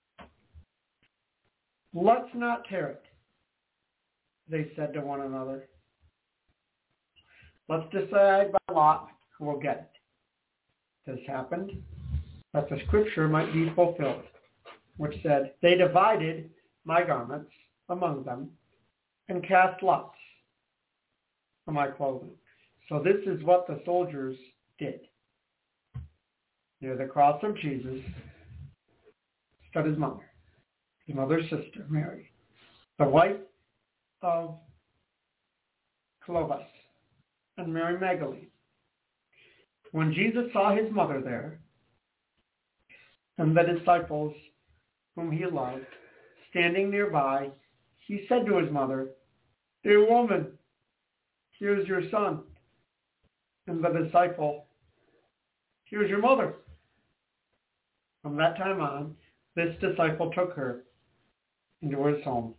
"Let's not tear it," they said to one another. "Let's decide by lot who will get it." This happened that the scripture might be fulfilled, which said, "They divided my garments among them and cast lots for my clothing." So this is what the soldiers did. Near the cross of Jesus stood his mother, his mother's sister, Mary, the wife of Clopas, and Mary Magdalene. When Jesus saw his mother there, and the disciples whom he loved standing nearby, he said to his mother, "Dear woman, here's your son." And the disciple, "Here's your mother." From that time on, this disciple took her into his home.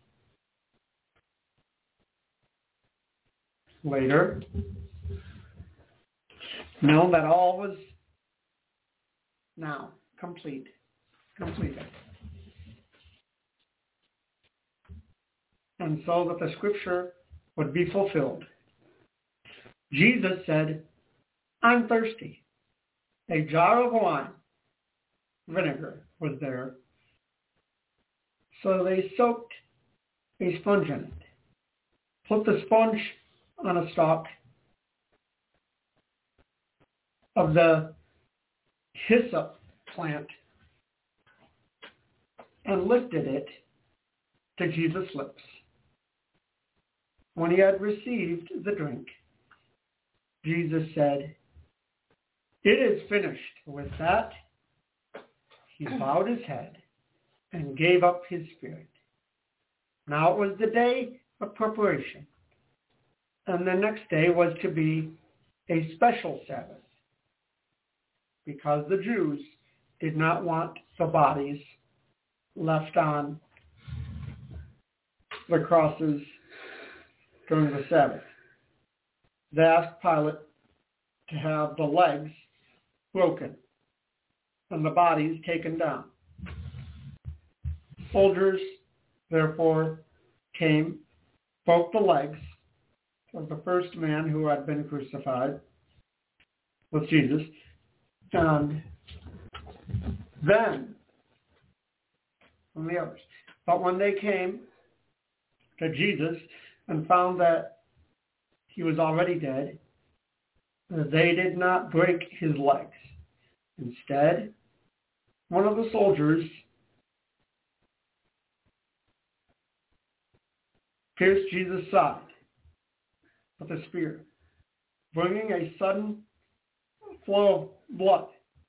Later, know that all was now complete, completed. And so that the scripture would be fulfilled. Jesus said, "I'm thirsty." A jar of wine, vinegar, was there. So they soaked a sponge in it, put the sponge on a stalk of the hyssop plant, and lifted it to Jesus' lips. When he had received the drink, Jesus said, "It is finished." With that, he bowed his head and gave up his spirit. Now it was the day of preparation, and the next day was to be a special Sabbath, because the Jews did not want the bodies left on the crosses during the Sabbath. They asked Pilate to have the legs broken and the bodies taken down. Soldiers, therefore, came, broke the legs of the first man who had been crucified with Jesus, and then from the others. But when they came to Jesus and found that he was already dead, they did not break his legs. Instead, one of the soldiers pierced Jesus' side with a spear, bringing a sudden flow of blood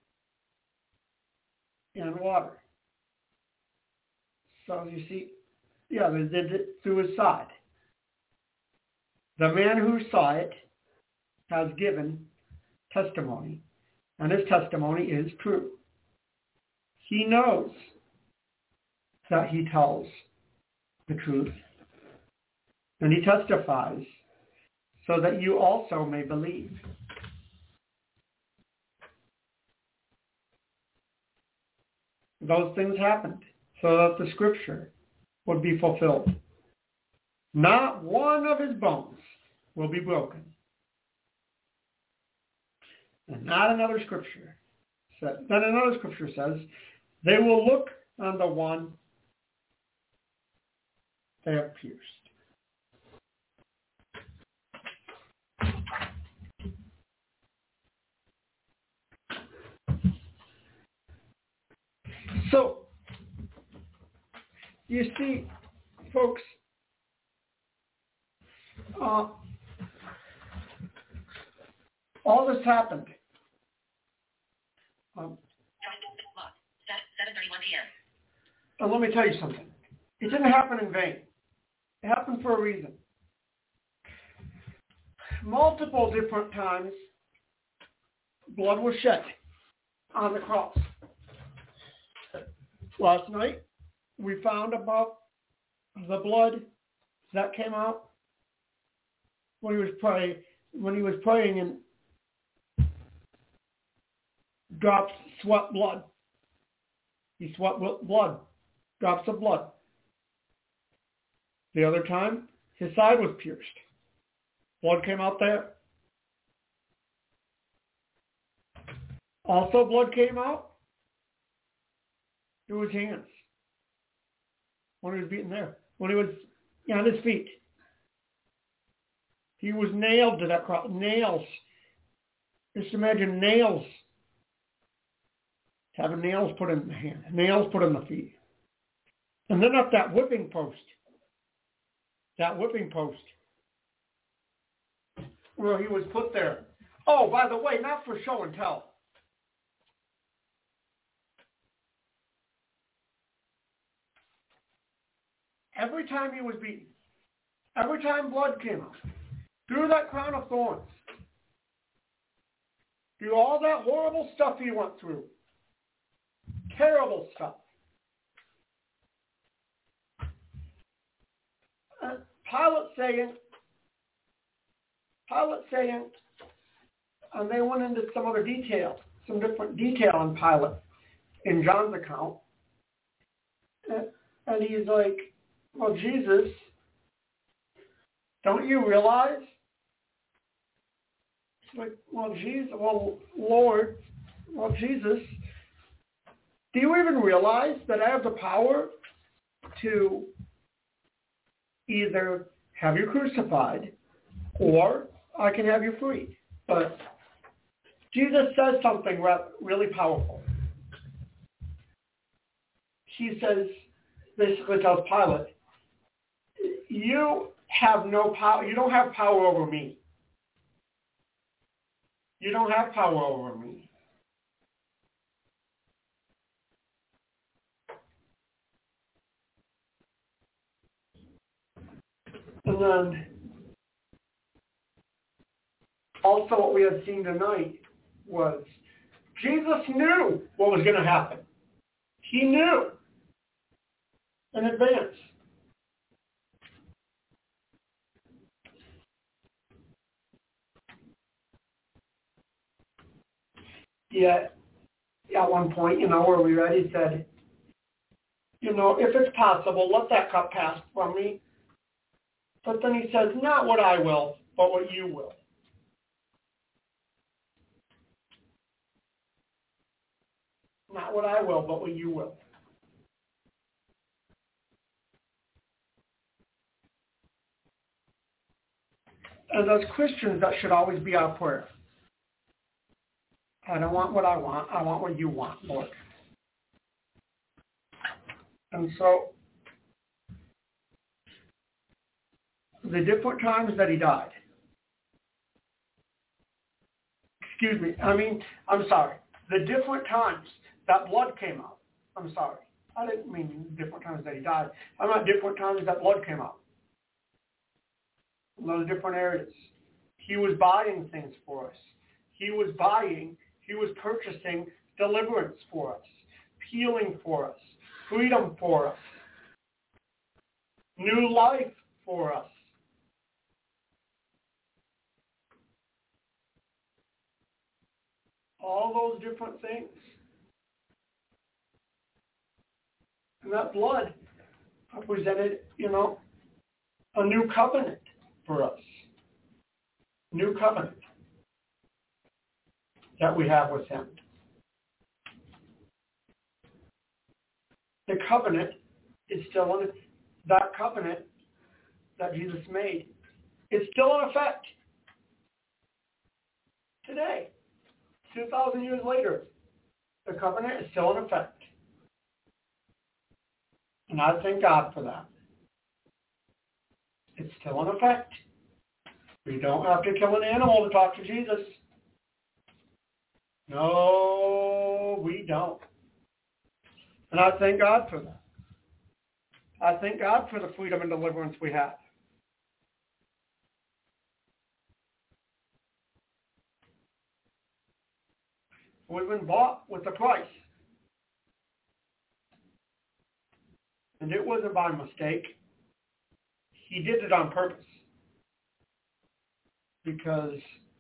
and water. So you see, yeah, they did it through his side. The man who saw it has given testimony, and his testimony is true. He knows that he tells the truth, and he testifies so that you also may believe. Those things happened so that the scripture would be fulfilled. Not one of his bones will be broken. And not another scripture says. Then another scripture says, they will look on the one they have pierced. So, you see, folks, uh, all this happened. Um, seven thirty-one p.m. And let me tell you something. It didn't happen in vain. It happened for a reason. Multiple different times, blood was shed on the cross. Last night, we found about the blood that came out when he was praying. When he was praying, and drops sweat blood. He sweat blood, drops of blood. The other time, his side was pierced. Blood came out there. Also, blood came out through his hands when he was beaten there, when he was on his feet. He was nailed to that cross. Nails. Just imagine nails. Having nails put in the hand, nails put in the feet. And then up that whipping post. That whipping post. Where he was put there. Oh, by the way, not for show and tell. every time he was beaten, every time blood came out, through that crown of thorns, through all that horrible stuff he went through, terrible stuff, uh, Pilate saying, Pilate saying, and they went into some other detail, some different detail on Pilate in John's account. And he's like, well, Jesus, don't you realize? It's like, well, Jesus, well, Lord, well, Jesus, do you even realize that I have the power to either have you crucified or I can have you freed? But Jesus says something really powerful. He says, basically tells Pilate, you have no power, you don't have power over me. You don't have power over me. And then also what we had seen tonight was Jesus knew what was going to happen. He knew in advance. Yet, at one point, you know, where we read, he said, you know, if it's possible, let that cup pass from me. But then he says, not what I will, but what you will. Not what I will, but what you will. And as Christians, that should always be our prayer. I don't want what I want. I want what you want, Lord. And so, the different times that he died, excuse me, I mean, I'm sorry, the different times that blood came out, I'm sorry, I didn't mean different times that he died. I meant different times that blood came out. In those different areas. He was buying things for us. He was buying, he was purchasing deliverance for us, healing for us, freedom for us, new life for us. All those different things. And that blood represented, you know, a new covenant for us. New covenant that we have with him. The covenant is still in, that covenant that Jesus made is still in effect today. two thousand years later, the covenant is still in effect. And I thank God for that. It's still in effect. We don't have to kill an animal to talk to Jesus. No, we don't. And I thank God for that. I thank God for the freedom and deliverance we have. We've been bought with a price. And it wasn't by mistake. He did it on purpose. Because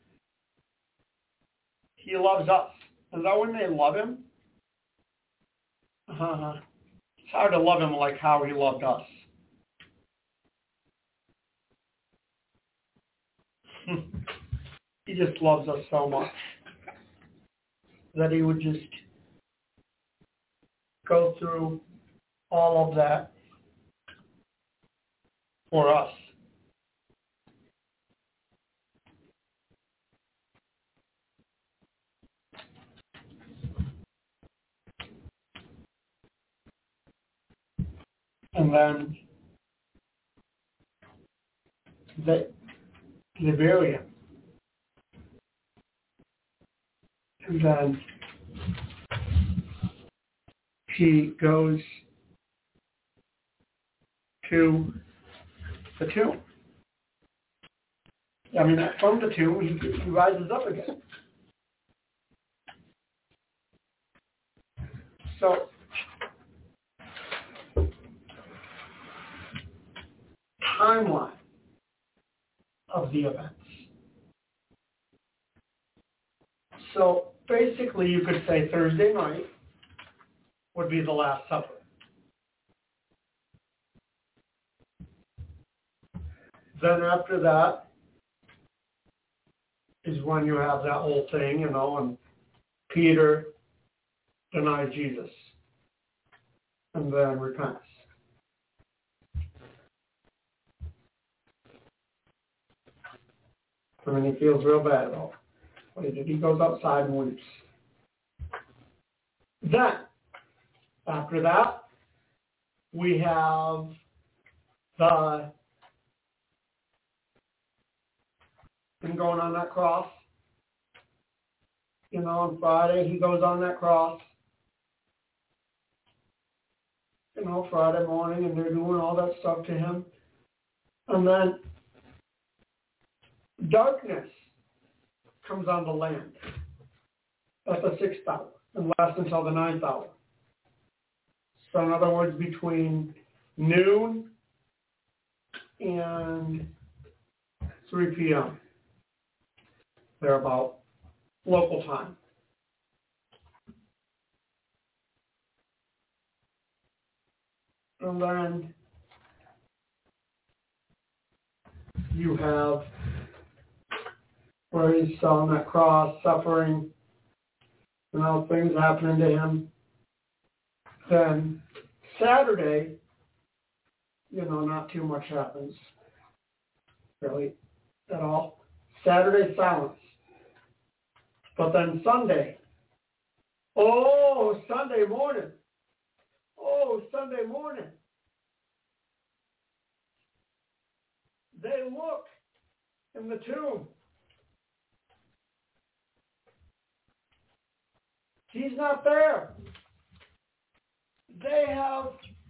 he loves us. And that when they love him, uh, it's hard to love him like how he loved us. He just loves us so much that he would just go through all of that for us. And then they, they bury him. And then he goes to the tomb. I mean, from the tomb, he, he rises up again. So, timeline of the events. So, basically, you could say Thursday night would be the Last Supper. Then after that is when you have that whole thing, you know, and Peter denies Jesus and then repents. I mean, he feels real bad though. What he did, he goes outside and weeps. Then, after that, we have the him going on that cross. You know, on Friday, he goes on that cross. You know, Friday morning, and they're doing all that stuff to him. And then darkness comes on the land at the sixth hour and lasts until the ninth hour. So in other words, between noon and three p.m. thereabout, local time. And then you have where he's on that cross, suffering, you know, things happening to him. Then Saturday, you know, not too much happens, really, at all. Saturday, silence. But then Sunday, oh, Sunday morning, oh, Sunday morning, they look in the tomb. He's not there. They have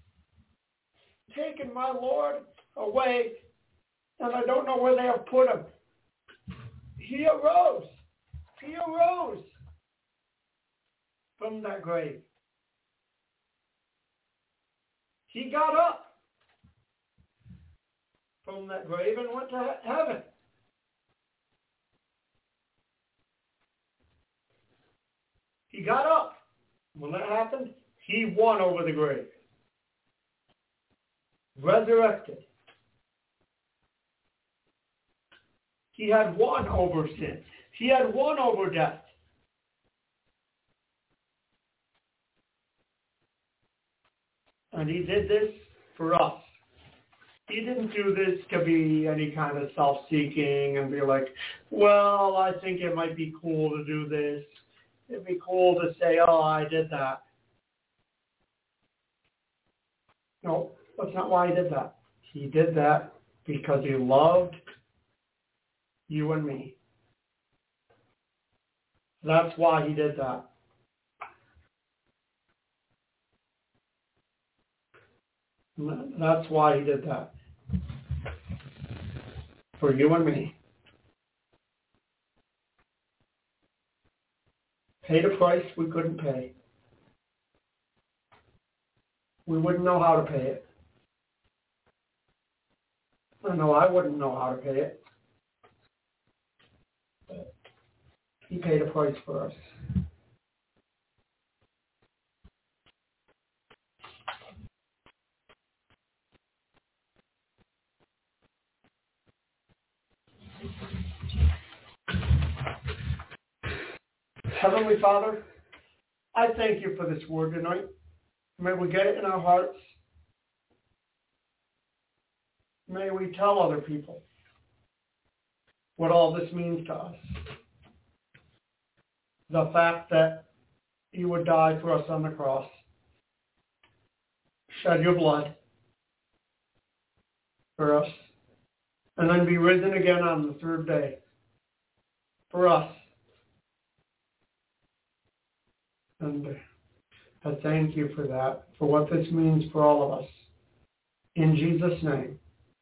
taken my Lord away, and I don't know where they have put him. He arose. He arose from that grave. He got up from that grave and went to heaven. He got up. When that happened, he won over the grave. Resurrected. He had won over sin. He had won over death. And he did this for us. He didn't do this to be any kind of self-seeking and be like, well, I think it might be cool to do this. It'd be cool to say, oh, I did that. No, that's not why he did that. He did that because he loved you and me. That's why he did that. That's why he did that. For you and me. Paid a price we couldn't pay. We wouldn't know how to pay it. I know I wouldn't know how to pay it. But he paid a price for us. Heavenly Father, I thank you for this word tonight. May we get it in our hearts. May we tell other people what all this means to us. The fact that you would die for us on the cross, shed your blood for us, and then be risen again on the third day for us. And I thank you for that, for what this means for all of us. in Jesus' name.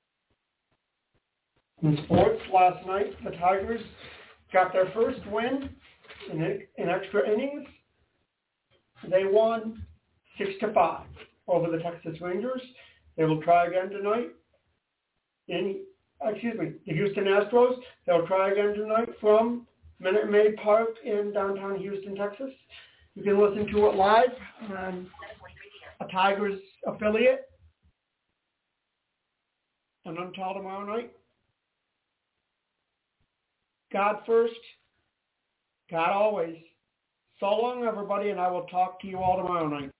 In sports, last night, the Tigers got their first win in, in extra innings. They won six to five over the Texas Rangers. They will try again tonight. In excuse me, the Houston Astros. They'll try again tonight from Minute Maid Park in downtown Houston, Texas. You can listen to it live on a Tigers affiliate and until tomorrow night. God first, God always. So long, everybody, and I will talk to you all tomorrow night.